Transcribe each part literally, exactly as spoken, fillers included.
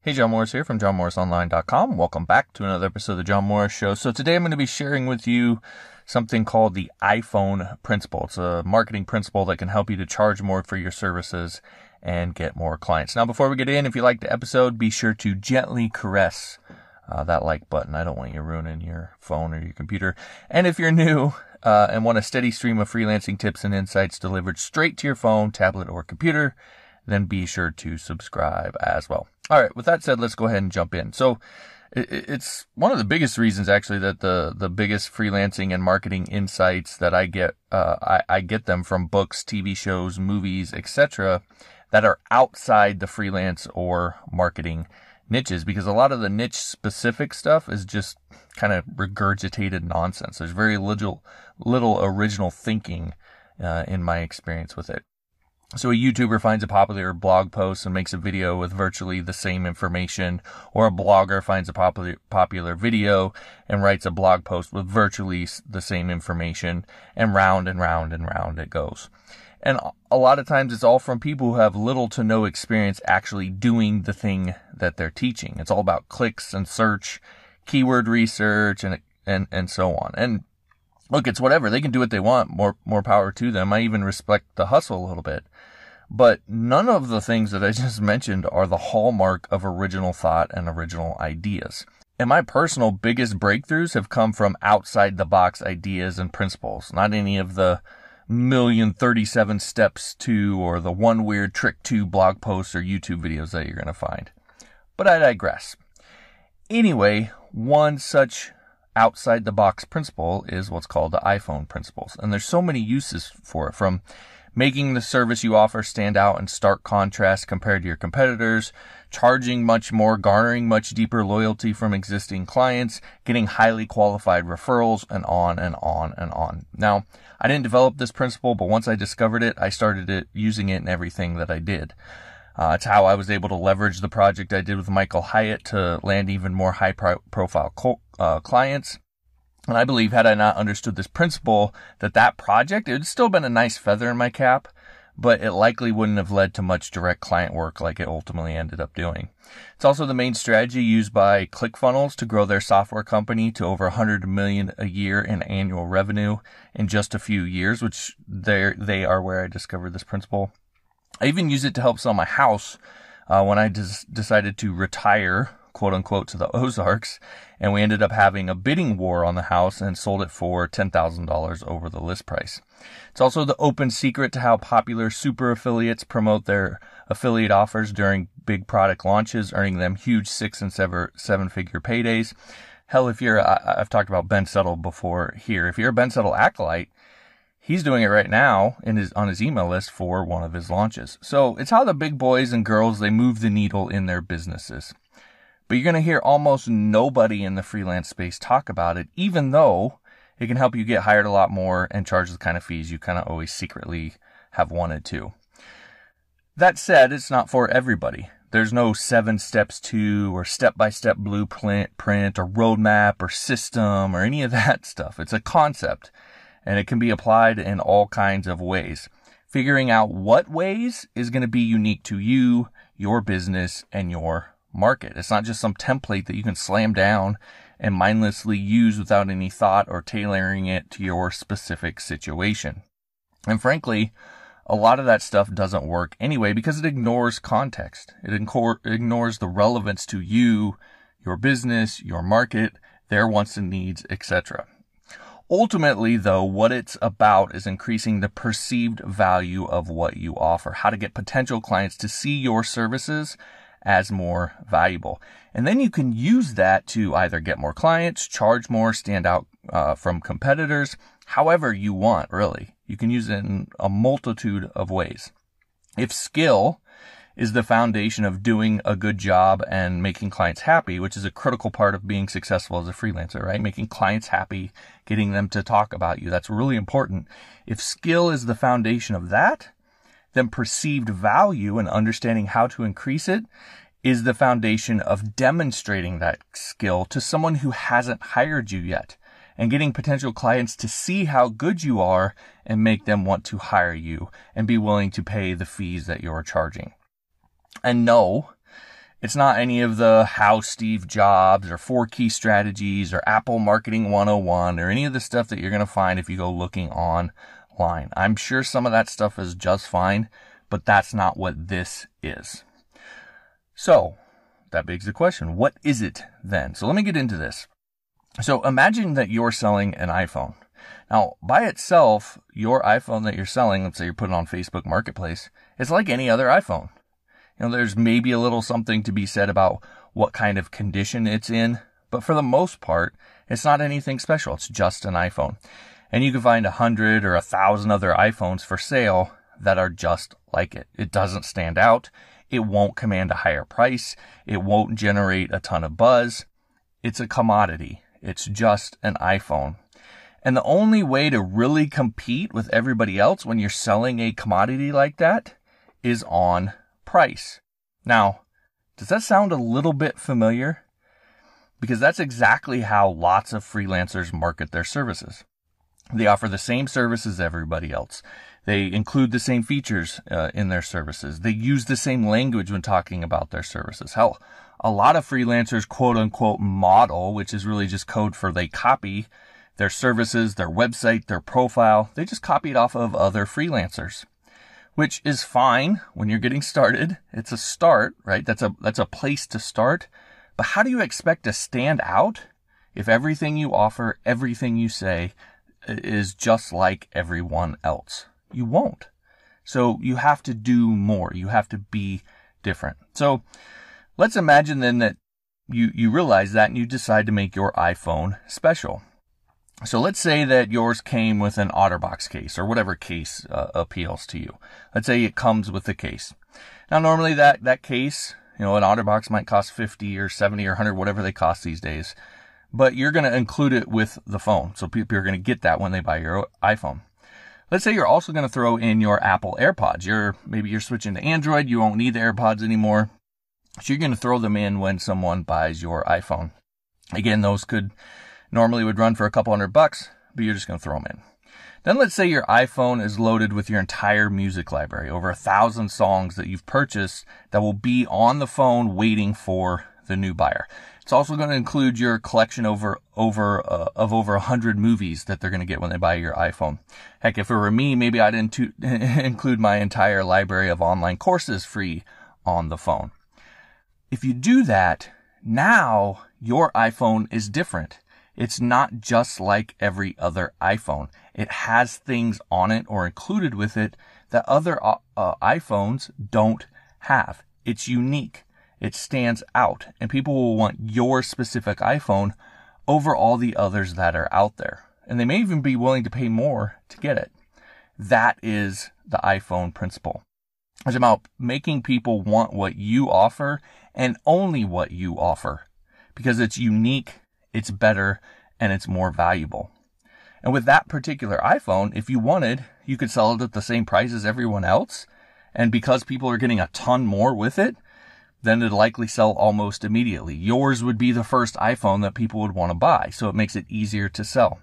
Hey, John Morris here from john morris online dot com. Welcome back to another episode of the John Morris Show. So today I'm going to be sharing with you something called the iPhone Principle. It's a marketing principle that can help you to charge more for your services and get more clients. Now, before we get in, if you like the episode, be sure to gently caress uh, that like button. I don't want you ruining your phone or your computer. And if you're new uh, and want a steady stream of freelancing tips and insights delivered straight to your phone, tablet, or computer, then be sure to subscribe as well. All right, with that said, let's go ahead and jump in. So it's one of the biggest reasons, actually, that the, the biggest freelancing and marketing insights that I get, uh, I, I get them from books, T V shows, movies, et cetera, that are outside the freelance or marketing niches, because a lot of the niche specific stuff is just kind of regurgitated nonsense. There's very little, little original thinking, uh, in my experience with it. So a YouTuber finds a popular blog post and makes a video with virtually the same information, or a blogger finds a popular popular video and writes a blog post with virtually the same information, and round and round and round it goes. And a lot of times it's all from people who have little to no experience actually doing the thing that they're teaching. It's all about clicks and search, keyword research, and and and so on. And look, it's whatever. They can do what they want. More, more power to them. I even respect the hustle a little bit. But none of the things that I just mentioned are the hallmark of original thought and original ideas. And my personal biggest breakthroughs have come from outside the box ideas and principles, not any of the million thirty-seven steps to or the one weird trick to blog posts or YouTube videos that you're going to find. But I digress. Anyway, one such outside the box principle is what's called the iPhone principles. And there's so many uses for it, from making the service you offer stand out in stark contrast compared to your competitors, charging much more, garnering much deeper loyalty from existing clients, getting highly qualified referrals, and on and on and on. Now, I didn't develop this principle, but once I discovered it, I started it using it in everything that I did. Uh, it's how I was able to leverage the project I did with Michael Hyatt to land even more high-profile co- uh, clients. And I believe, had I not understood this principle, that that project, it would still been a nice feather in my cap, but it likely wouldn't have led to much direct client work like it ultimately ended up doing. It's also the main strategy used by ClickFunnels to grow their software company to over one hundred million dollars a year in annual revenue in just a few years, which they are where I discovered this principle. I even use it to help sell my house uh, when I des- decided to retire, quote unquote, to the Ozarks, and we ended up having a bidding war on the house and sold it for ten thousand dollars over the list price. It's also the open secret to how popular super affiliates promote their affiliate offers during big product launches, earning them huge six and seven, seven figure paydays. Hell, if you're, I, I've talked about Ben Settle before here. If you're a Ben Settle acolyte, he's doing it right now in his on his email list for one of his launches. So it's how the big boys and girls, they move the needle in their businesses. But you're going to hear almost nobody in the freelance space talk about it, even though it can help you get hired a lot more and charge the kind of fees you kind of always secretly have wanted to. That said, it's not for everybody. There's no seven steps to or step-by-step blueprint print or roadmap or system or any of that stuff. It's a concept, and it can be applied in all kinds of ways. Figuring out what ways is going to be unique to you, your business, and your market. It's not just some template that you can slam down and mindlessly use without any thought or tailoring it to your specific situation. And frankly, a lot of that stuff doesn't work anyway because it ignores context. It ignores the relevance to you, your business, your market, their wants and needs, et cetera. Ultimately, though, what it's about is increasing the perceived value of what you offer, how to get potential clients to see your services as more valuable. And then you can use that to either get more clients, charge more, stand out uh, from competitors, however you want, really. You can use it in a multitude of ways. If skill is the foundation of doing a good job and making clients happy, which is a critical part of being successful as a freelancer, right? Making clients happy, getting them to talk about you. That's really important. If skill is the foundation of that, then perceived value and understanding how to increase it is the foundation of demonstrating that skill to someone who hasn't hired you yet, and getting potential clients to see how good you are and make them want to hire you and be willing to pay the fees that you're charging. And no, It's not any of the How Steve Jobs or Four Key Strategies or Apple Marketing one oh one or any of the stuff that you're going to find if you go looking online. I'm sure some of that stuff is just fine, but that's not what this is. So that begs the question, what is it then? So let me get into this. So imagine that you're selling an iPhone. Now, by itself, your iPhone that you're selling, let's say you're putting on Facebook Marketplace, it's like any other iPhone. You know, there's maybe a little something to be said about what kind of condition it's in, but for the most part, it's not anything special. It's just an iPhone. And you can find a hundred or a thousand other iPhones for sale that are just like it. It doesn't stand out. It won't command a higher price. It won't generate a ton of buzz. It's a commodity. It's just an iPhone. And the only way to really compete with everybody else when you're selling a commodity like that is on price. Now, does that sound a little bit familiar? Because that's exactly how lots of freelancers market their services. They offer the same services as everybody else. They include the same features uh, in their services. They use the same language when talking about their services. Hell, a lot of freelancers quote unquote model, which is really just code for they copy their services, their website, their profile. They just copy it off of other freelancers, which is fine when you're getting started. It's a start, right? That's a, that's a place to start. But how do you expect to stand out if everything you offer, everything you say is just like everyone else? You won't. So you have to do more. You have to be different. So let's imagine then that you, you realize that and you decide to make your iPhone special. So let's say that yours came with an OtterBox case or whatever case uh, appeals to you. Let's say it comes with the case. Now, normally that, that case, you know, an OtterBox might cost fifty or seventy or one hundred, whatever they cost these days. But you're going to include it with the phone. So people are going to get that when they buy your iPhone. Let's say you're also going to throw in your Apple AirPods. You're, maybe you're switching to Android. You won't need the AirPods anymore. So you're going to throw them in when someone buys your iPhone. Again, those could normally would run for a couple hundred bucks, but you're just going to throw them in. Then let's say your iPhone is loaded with your entire music library, over a thousand songs that you've purchased that will be on the phone waiting for the new buyer. It's also going to include your collection over over uh, of over a hundred movies that they're going to get when they buy your iPhone. Heck, if it were me, maybe I'd into, include my entire library of online courses free on the phone. If you do that, now your iPhone is different. It's not just like every other iPhone. It has things on it or included with it that other uh, uh, iPhones don't have. It's unique. It stands out, and people will want your specific iPhone over all the others that are out there. And they may even be willing to pay more to get it. That is the iPhone principle. It's about making people want what you offer and only what you offer because it's unique, it's better, and it's more valuable. And with that particular iPhone, if you wanted, you could sell it at the same price as everyone else. And because people are getting a ton more with it, then it'd likely sell almost immediately. Yours would be the first iPhone that people would want to buy, so it makes it easier to sell.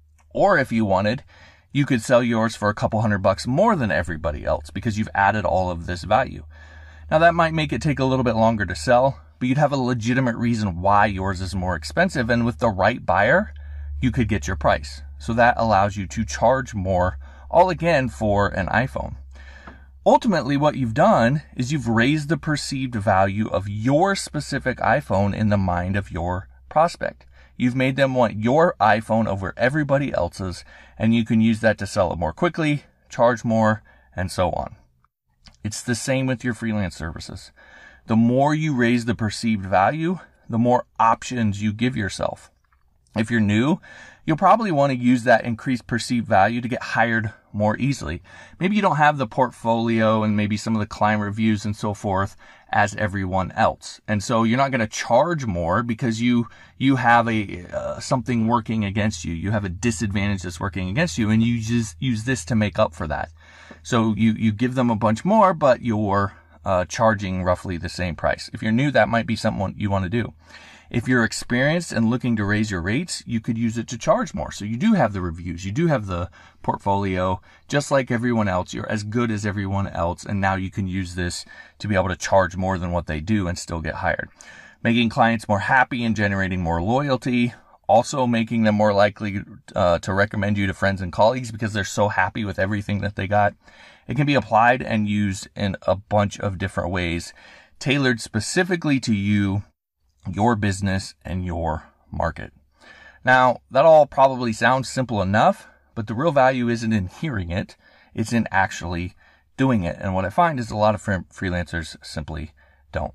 Or if you wanted, you could sell yours for a couple hundred bucks more than everybody else because you've added all of this value. Now that might make it take a little bit longer to sell, but you'd have a legitimate reason why yours is more expensive, and with the right buyer, you could get your price. So that allows you to charge more, all again for an iPhone. Ultimately, what you've done is you've raised the perceived value of your specific iPhone in the mind of your prospect. You've made them want your iPhone over everybody else's, and you can use that to sell it more quickly, charge more, and so on. It's the same with your freelance services. The more you raise the perceived value, the more options you give yourself. If you're new, you'll probably want to use that increased perceived value to get hired more easily. Maybe you don't have the portfolio and maybe some of the client reviews and so forth as everyone else. And so you're not going to charge more because you, you have a, uh, something working against you. You have a disadvantage that's working against you, and you just use this to make up for that. So you, you give them a bunch more, but you're, uh, charging roughly the same price. If you're new, that might be something you want to do. If you're experienced and looking to raise your rates, you could use it to charge more. So you do have the reviews, you do have the portfolio, just like everyone else. You're as good as everyone else, and now you can use this to be able to charge more than what they do and still get hired. Making clients more happy and generating more loyalty, also making them more likely uh, to recommend you to friends and colleagues because they're so happy with everything that they got. It can be applied and used in a bunch of different ways, tailored specifically to you, your business, and your market. Now, that all probably sounds simple enough, but the real value isn't in hearing it, it's in actually doing it. And what I find is a lot of freelancers simply don't.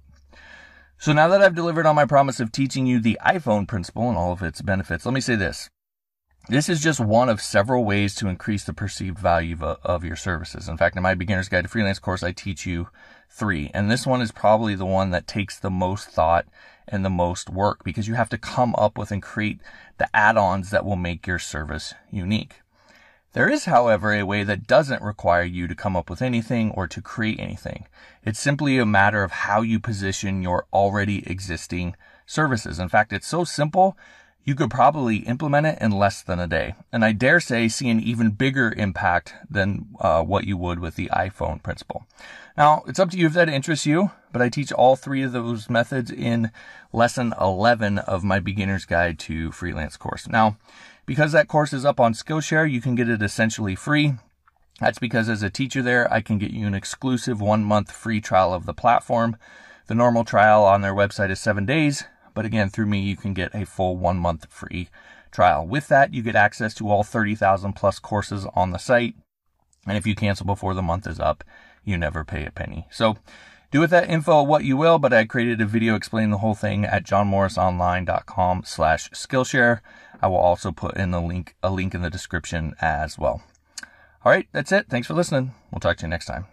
So now that I've delivered on my promise of teaching you the iPhone principle and all of its benefits, let me say this. This is just one of several ways to increase the perceived value of, of your services. In fact, in my Beginner's Guide to Freelance course, I teach you three. And this one is probably the one that takes the most thought and the most work because you have to come up with and create the add-ons that will make your service unique. There is, however, a way that doesn't require you to come up with anything or to create anything. It's simply a matter of how you position your already existing services. In fact, it's so simple, you could probably implement it in less than a day. And I dare say see an even bigger impact than uh, what you would with the iPhone principle. Now, it's up to you if that interests you, but I teach all three of those methods in lesson eleven of my Beginner's Guide to Freelance course. Now, because that course is up on Skillshare, you can get it essentially free. That's because as a teacher there, I can get you an exclusive one-month free trial of the platform. The normal trial on their website is seven days. But again, through me, you can get a full one month free trial. With that, you get access to all thirty thousand plus courses on the site. And if you cancel before the month is up, you never pay a penny. So do with that info what you will, but I created a video explaining the whole thing at johnmorrisonline.com slash Skillshare. I will also put in a link, a link in the description as well. All right, that's it. Thanks for listening. We'll talk to you next time.